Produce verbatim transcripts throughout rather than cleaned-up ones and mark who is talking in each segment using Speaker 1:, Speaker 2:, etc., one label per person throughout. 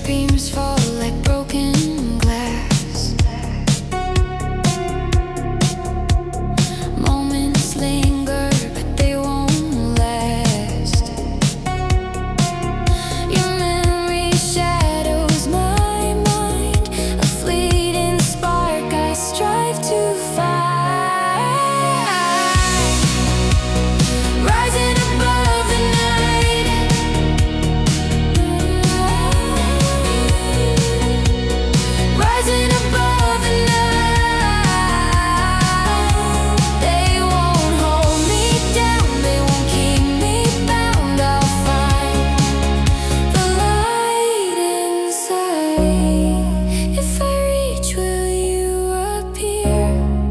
Speaker 1: Beams fall like broken glass. Moments linger, but they won't last. Your memory shadows my mind, a fleeting spark I strive to find. Rising above the night, rising above the night. They won't hold me down, they won't keep me bound. I'll find the light inside. If I reach, will you appear?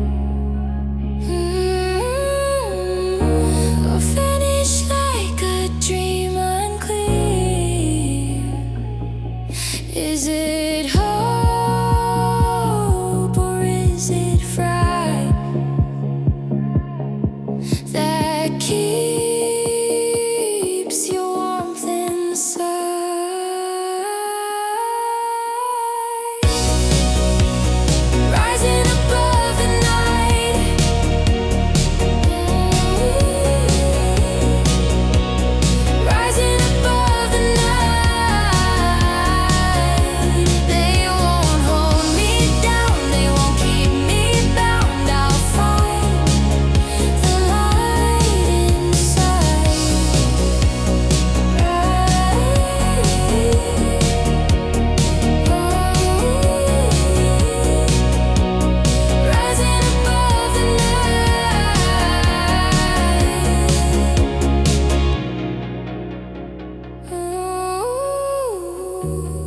Speaker 1: Mm, or vanish like a dream unclear? Is it hope or is it fright that keeps your warmth inside? Rising above the night, rising above the night. They won't hold me down, they won't keep me bound. I'll find the light inside. Rising above the night. Ooh.